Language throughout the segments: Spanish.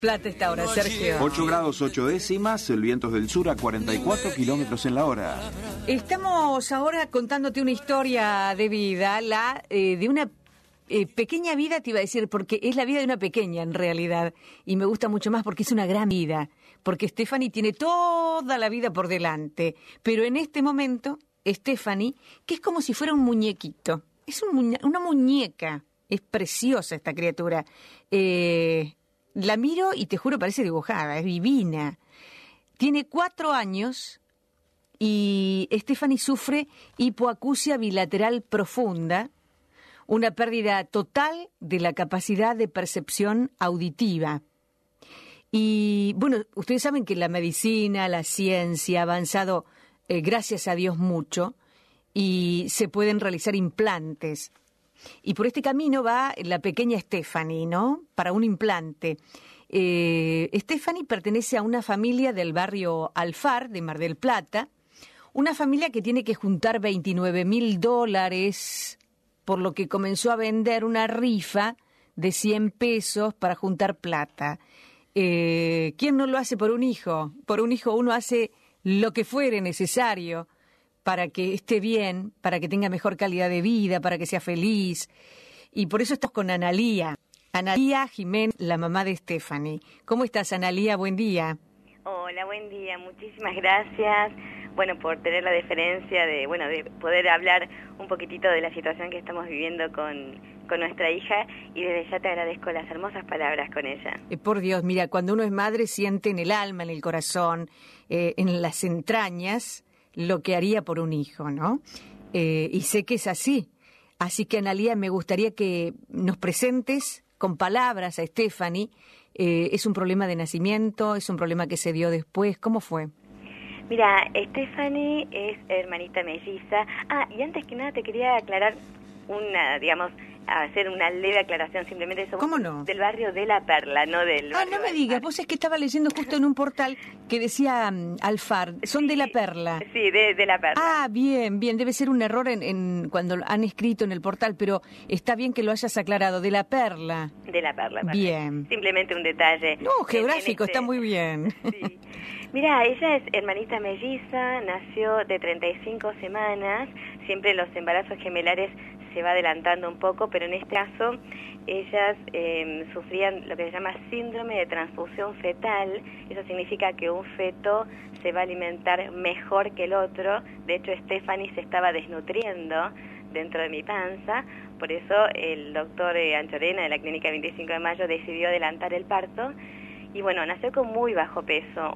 Plata esta hora, Sergio. 8 grados 8 décimas, el viento es del sur a 44 kilómetros en la hora. Estamos ahora contándote una historia de vida, de una pequeña vida, te iba a decir, porque es la vida de una pequeña en realidad, y me gusta mucho más porque es una gran vida, porque Stephanie tiene toda la vida por delante, pero en este momento, Stephanie, que es como si fuera un muñequito, es una muñeca, es preciosa esta criatura, la miro y te juro parece dibujada, es divina. Tiene 4 años y Stephanie sufre hipoacusia bilateral profunda, una pérdida total de la capacidad de percepción auditiva. Y bueno, ustedes saben que la medicina, la ciencia ha avanzado, gracias a Dios, mucho, y se pueden realizar implantes. Y por este camino va la pequeña Stephanie, ¿no? Para un implante. Stephanie pertenece a una familia del barrio Alfar, de Mar del Plata, una familia que tiene que juntar $29,000, por lo que comenzó a vender una rifa de 100 pesos para juntar plata. ¿Quién no lo hace por un hijo? Por un hijo uno hace lo que fuere necesario para que esté bien, para que tenga mejor calidad de vida, para que sea feliz. Y por eso estamos con Analía. Analía Jiménez, la mamá de Stephanie. ¿Cómo estás, Analía? Buen día. Hola, buen día. Muchísimas gracias. Bueno, por tener la deferencia de poder hablar un poquitito de la situación que estamos viviendo con nuestra hija, y desde ya te agradezco las hermosas palabras con ella. Por Dios, mira, cuando uno es madre siente en el alma, en el corazón, en las entrañas, lo que haría por un hijo, ¿no? Y sé que es así. Así que, Analía, me gustaría que nos presentes con palabras a Stephanie. ¿Es un problema de nacimiento? ¿Es un problema que se dio después? ¿Cómo fue? Mira, Stephanie es hermanita melliza. Y antes que nada te quería aclarar hacer una leve aclaración, simplemente somos ¿Cómo no? Del barrio de La Perla, no del barrio. No me digas, vos es que estaba leyendo justo en un portal que decía Alfar, son de La Perla. Sí, de La Perla. Bien, debe ser un error en cuando han escrito en el portal, pero está bien que lo hayas aclarado, de La Perla. De La Perla. Bien. Simplemente un detalle. No, geográfico, está muy bien. Sí. Mira, ella es hermanita melliza, nació de 35 semanas, siempre los embarazos gemelares se va adelantando un poco, pero en este caso ellas sufrían lo que se llama síndrome de transfusión fetal. Eso significa que un feto se va a alimentar mejor que el otro. De hecho, Stephanie se estaba desnutriendo dentro de mi panza, por eso el doctor Anchorena de la Clínica 25 de Mayo decidió adelantar el parto. Y bueno, nació con muy bajo peso,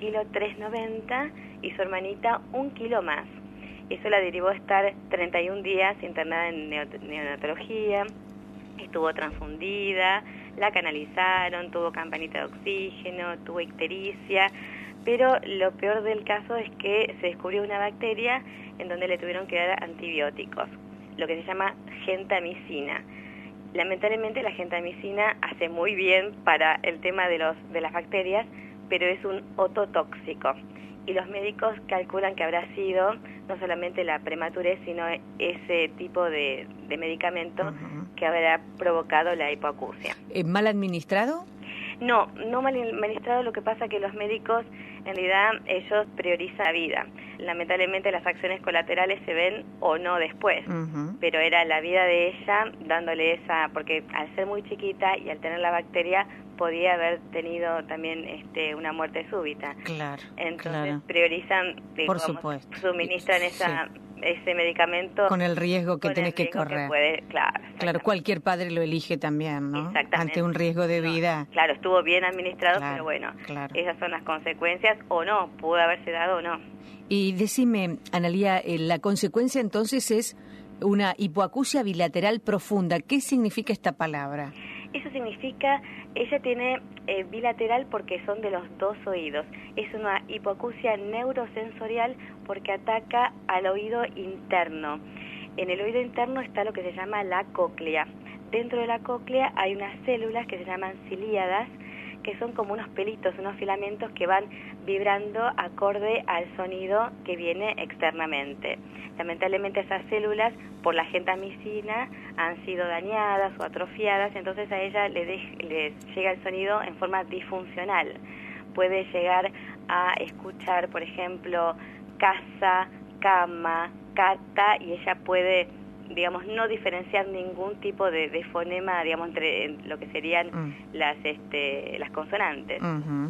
1,390 kilos, y su hermanita 1 kilo más. Eso la derivó a estar 31 días internada en neonatología, estuvo transfundida, la canalizaron, tuvo campanita de oxígeno, tuvo ictericia, pero lo peor del caso es que se descubrió una bacteria en donde le tuvieron que dar antibióticos, lo que se llama gentamicina. Lamentablemente la gentamicina hace muy bien para el tema de las bacterias, pero es un ototóxico. Y los médicos calculan que habrá sido no solamente la prematurez, sino ese tipo de medicamento que habrá provocado la hipoacusia. ¿Mal administrado? No mal administrado. Lo que pasa es que los médicos, en realidad, ellos priorizan la vida. Lamentablemente las acciones colaterales se ven o no después, pero era la vida de ella dándole porque al ser muy chiquita y al tener la bacteria podía haber tenido también una muerte súbita. Claro. Entonces priorizan, por supuesto, suministran ese medicamento con el riesgo que tenés que correr. Claro, cualquier padre lo elige también, ¿no? Exactamente. Ante un riesgo de vida. Claro, estuvo bien administrado, pero bueno, esas son las consecuencias, o no, pudo haberse dado o no. Y decime, Analía, la consecuencia entonces es una hipoacusia bilateral profunda. ¿Qué significa esta palabra? Eso significa, ella tiene bilateral porque son de los 2 oídos. Es una hipoacusia neurosensorial porque ataca al oído interno. En el oído interno está lo que se llama la cóclea. Dentro de la cóclea hay unas células que se llaman cilíadas, que son como unos pelitos, unos filamentos que van vibrando acorde al sonido que viene externamente. Lamentablemente esas células por la gentamicina han sido dañadas o atrofiadas, entonces a ella le llega el sonido en forma disfuncional. Puede llegar a escuchar, por ejemplo, casa, cama, cata, y ella puede, digamos, no diferenciar ningún tipo de fonema, digamos, entre lo que serían las consonantes.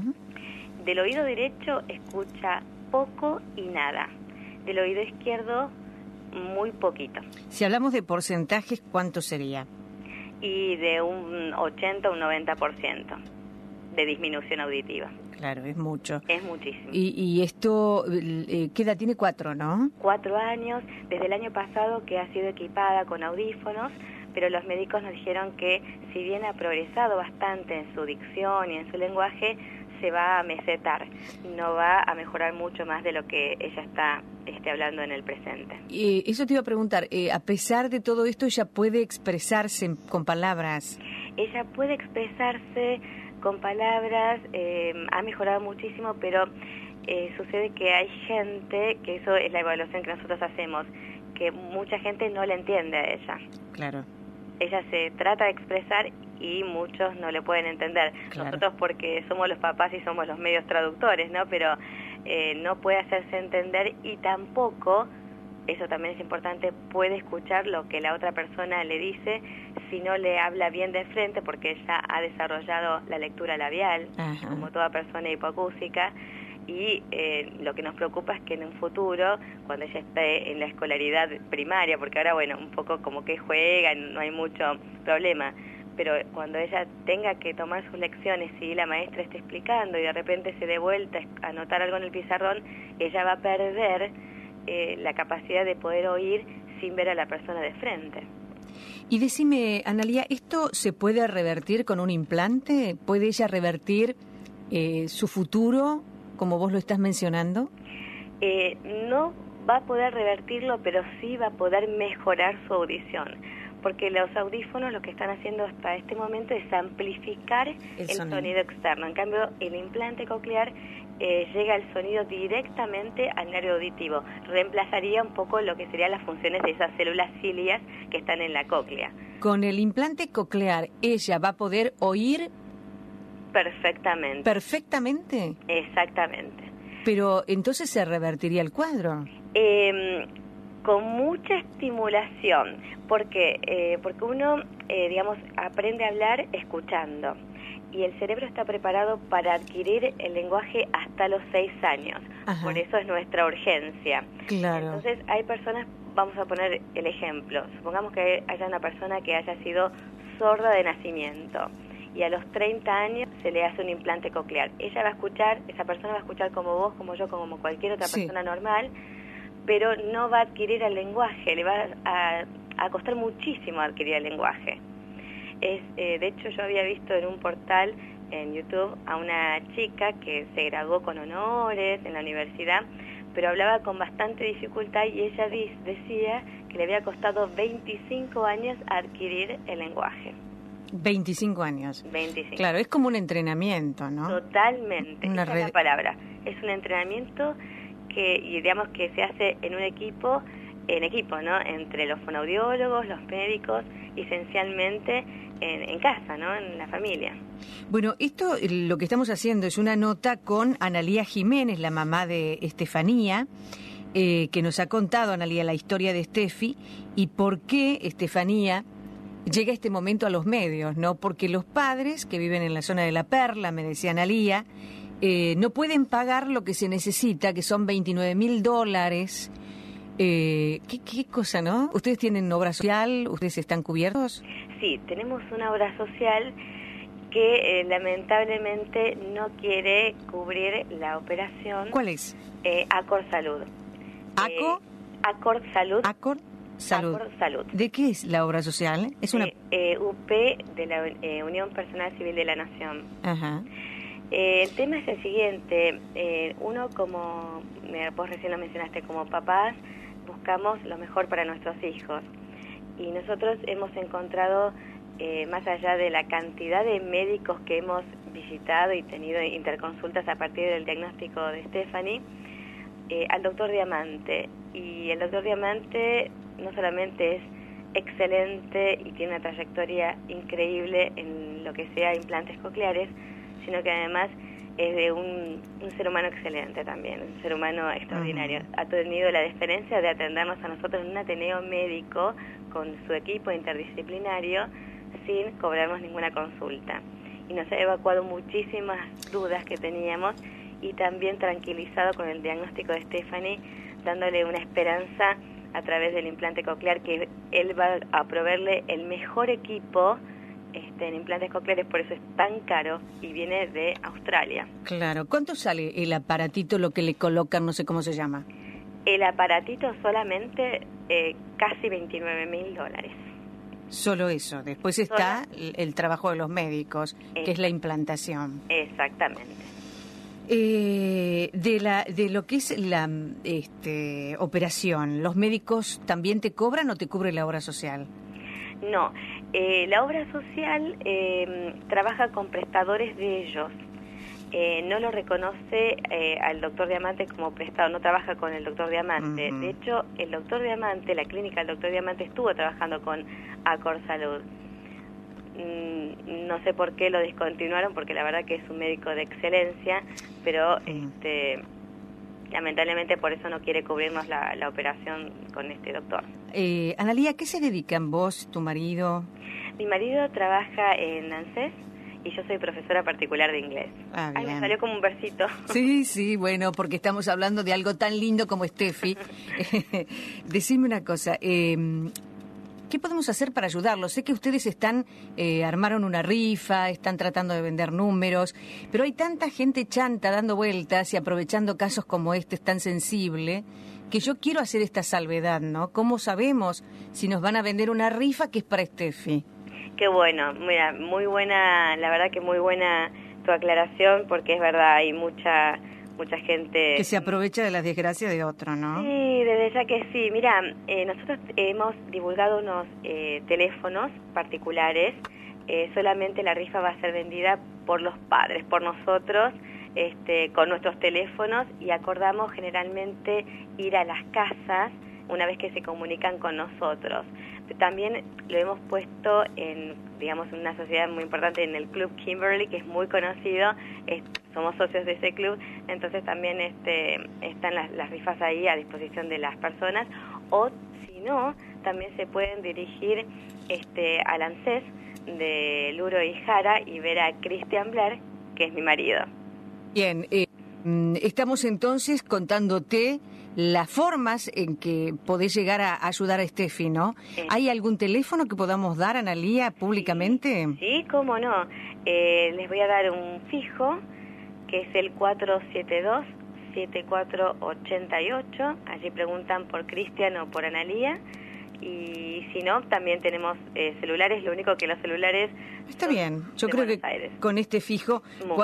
Del oído derecho escucha poco y nada. Del oído izquierdo, muy poquito. Si hablamos de porcentajes, ¿cuánto sería? Y de un 80 a un 90% de disminución auditiva. Claro, es mucho. Es muchísimo. Y esto, ¿qué edad tiene? 4, ¿no? 4 años, desde el año pasado que ha sido equipada con audífonos, pero los médicos nos dijeron que si bien ha progresado bastante en su dicción y en su lenguaje, se va a mesetar, no va a mejorar mucho más de lo que ella está hablando en el presente. Eso te iba a preguntar, a pesar de todo esto, ¿ella puede expresarse con palabras? Ella puede expresarse con palabras, ha mejorado muchísimo, pero sucede que hay gente, que eso es la evaluación que nosotros hacemos, que mucha gente no le entiende a ella. Claro. Ella se trata de expresar y muchos no le pueden entender. Claro. Nosotros porque somos los papás y somos los medios traductores, ¿no? Pero no puede hacerse entender y tampoco, eso también es importante, puede escuchar lo que la otra persona le dice si no le habla bien de frente, porque ella ha desarrollado la lectura labial, como toda persona hipoacúsica. Y lo que nos preocupa es que en un futuro, cuando ella esté en la escolaridad primaria, porque ahora, bueno, un poco como que juega, no hay mucho problema, pero cuando ella tenga que tomar sus lecciones y la maestra esté explicando y de repente se dé vuelta a anotar algo en el pizarrón, ella va a perder la capacidad de poder oír sin ver a la persona de frente. Y decime, Analía, ¿esto se puede revertir con un implante? ¿Puede ella revertir su futuro, como vos lo estás mencionando? No va a poder revertirlo, pero sí va a poder mejorar su audición, porque los audífonos lo que están haciendo hasta este momento es amplificar el sonido externo. En cambio, el implante coclear llega el sonido directamente al nervio auditivo, reemplazaría un poco lo que serían las funciones de esas células cilias que están en la cóclea. Con el implante coclear, ¿ella va a poder oír perfectamente? ¿Perfectamente? Exactamente. Pero entonces se revertiría el cuadro. Con mucha estimulación, porque uno, digamos, aprende a hablar escuchando, y el cerebro está preparado para adquirir el lenguaje hasta los 6 años. Por eso es nuestra urgencia. Claro. Entonces hay personas, vamos a poner el ejemplo, supongamos que haya una persona que haya sido sorda de nacimiento, y a los 30 años se le hace un implante coclear. Ella va a escuchar, esa persona va a escuchar como vos, como yo, como cualquier otra persona normal, pero no va a adquirir el lenguaje, le va a costar muchísimo adquirir el lenguaje. De hecho, yo había visto en un portal en YouTube a una chica que se graduó con honores en la universidad, pero hablaba con bastante dificultad y ella decía que le había costado 25 años adquirir el lenguaje. 25 años. 25. Claro, es como un entrenamiento, ¿no? Totalmente, esa es la palabra. Es un entrenamiento que, digamos, que se hace en equipo, ¿no? Entre los fonoaudiólogos, los médicos, esencialmente en casa, ¿no? En la familia. Bueno, esto lo que estamos haciendo es una nota con Analía Jiménez, la mamá de Estefanía, que nos ha contado, Analía, la historia de Estefi y por qué Estefanía llega este momento a los medios, ¿no? Porque los padres que viven en la zona de La Perla, me decía Analía, no pueden pagar lo que se necesita, que son $29,000. ¿Qué cosa, no? ¿Ustedes tienen obra social? ¿Ustedes están cubiertos? Sí, tenemos una obra social que lamentablemente no quiere cubrir la operación. ¿Cuál es? Acor Salud. Acor Salud. Acor Salud. Acor Salud. ¿De qué es la obra social? Es una UP de la Unión Personal Civil de la Nación. Ajá. El tema es el siguiente, uno como, vos recién lo mencionaste, como papás buscamos lo mejor para nuestros hijos y nosotros hemos encontrado, más allá de la cantidad de médicos que hemos visitado y tenido interconsultas a partir del diagnóstico de Stephanie, al doctor Diamante. Y el doctor Diamante no solamente es excelente y tiene una trayectoria increíble en lo que sea implantes cocleares, sino que además es de un ser humano excelente también, un ser humano extraordinario. Ha tenido la deferencia de atendernos a nosotros en un ateneo médico con su equipo interdisciplinario sin cobrarnos ninguna consulta. Y nos ha evacuado muchísimas dudas que teníamos y también tranquilizado con el diagnóstico de Stephanie, dándole una esperanza a través del implante coclear, que él va a proveerle el mejor equipo en implantes cocleares, por eso es tan caro y viene de Australia. Claro. ¿Cuánto sale el aparatito, lo que le colocan, no sé cómo se llama? El aparatito solamente casi $29.000. Solo eso. Después está el trabajo de los médicos, que es la implantación. Exactamente. De lo que es la operación, ¿los médicos también te cobran o te cubre la obra social? No, la obra social trabaja con prestadores de ellos. No lo reconoce al doctor Diamante como prestado, no trabaja con el doctor Diamante. De hecho, el doctor Diamante, la clínica del doctor Diamante estuvo trabajando con Accor Salud. No sé por qué lo descontinuaron, porque la verdad que es un médico de excelencia, pero lamentablemente por eso no quiere cubrirnos la operación con este doctor. Analía, ¿a qué se dedican vos, tu marido? Mi marido trabaja en ANSES y yo soy profesora particular de inglés. Ay, me salió como un versito. Sí, bueno, porque estamos hablando de algo tan lindo como Steffi. Decime una cosa, ¿qué podemos hacer para ayudarlos? Sé que ustedes armaron una rifa, están tratando de vender números, pero hay tanta gente chanta dando vueltas y aprovechando casos como este, es tan sensible, que yo quiero hacer esta salvedad, ¿no? ¿Cómo sabemos si nos van a vender una rifa que es para Steffi? Qué bueno, mira, muy buena, la verdad que muy buena tu aclaración, porque es verdad, hay mucha gente que se aprovecha de las desgracias de otro, ¿no? Sí, desde ya que sí. Mira, nosotros hemos divulgado unos teléfonos particulares. Solamente la rifa va a ser vendida por los padres, por nosotros, con nuestros teléfonos, y acordamos generalmente ir a las casas una vez que se comunican con nosotros. También lo hemos puesto en una sociedad muy importante, en el Club Kimberly, que es muy conocido, somos socios de ese club, entonces también están las rifas ahí a disposición de las personas, o si no, también se pueden dirigir al ANSES de Luro y Jara y ver a Christian Blair, que es mi marido. Bien, estamos entonces contándote las formas en que podés llegar a ayudar a Steffi, ¿no? ¿Hay algún teléfono que podamos dar, Analía, públicamente? Sí, cómo no. Les voy a dar un fijo, que es el 472-7488. Allí preguntan por Cristian o por Analía. Y si no, también tenemos celulares, lo único que los celulares... Está bien, yo creo que con este fijo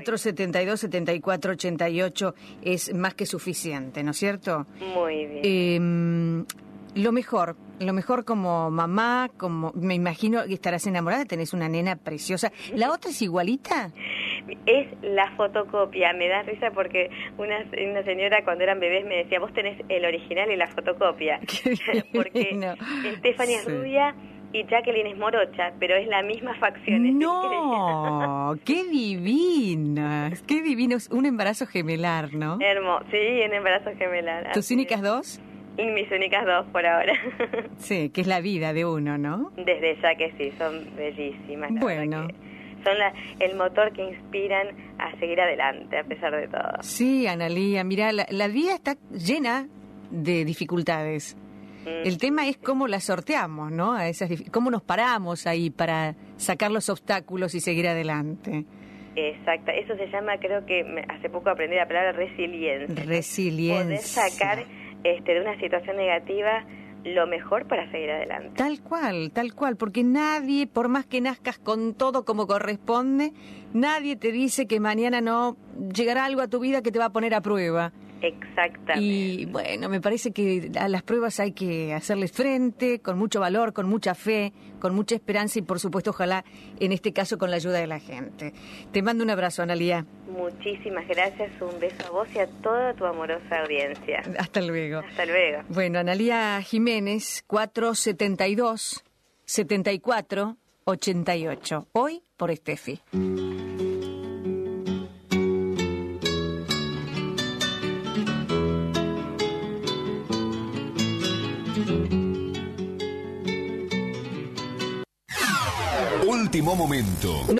472-7488 es más que suficiente, ¿no es cierto? Muy bien. Lo mejor como mamá, como me imagino que estarás enamorada, tenés una nena preciosa. ¿La otra es igualita? Es la fotocopia, me da risa porque una señora cuando eran bebés me decía, vos tenés el original y la fotocopia. Porque Stephanie es rubia y Jacqueline es morocha, pero es la misma facción. ¡No! ¡Qué divina! ¡Qué divino! Un embarazo gemelar, ¿no? Hermoso, sí, un embarazo gemelar. ¿Tus únicas dos? Mis únicas dos por ahora. Sí, que es la vida de uno, ¿no? Desde ya que sí, son bellísimas. Bueno. Son el motor que inspiran a seguir adelante, a pesar de todo. Sí, Analía, mira, la vida está llena de dificultades. El tema es cómo las sorteamos, ¿no? Cómo nos paramos ahí para sacar los obstáculos y seguir adelante. Exacto, eso se llama, creo que hace poco aprendí la palabra resiliencia. Resiliencia. Poder sacar de una situación negativa lo mejor para seguir adelante. Tal cual, porque nadie, por más que nazcas con todo como corresponde, nadie te dice que mañana no llegará algo a tu vida que te va a poner a prueba. Exactamente. Y bueno, me parece que a las pruebas hay que hacerles frente con mucho valor, con mucha fe, con mucha esperanza y por supuesto ojalá en este caso con la ayuda de la gente. Te mando un abrazo, Analía. Muchísimas gracias, un beso a vos y a toda tu amorosa audiencia. Hasta luego. Hasta luego. Bueno, Analía Jiménez, 472-74-88. Hoy por Estefi. Último momento.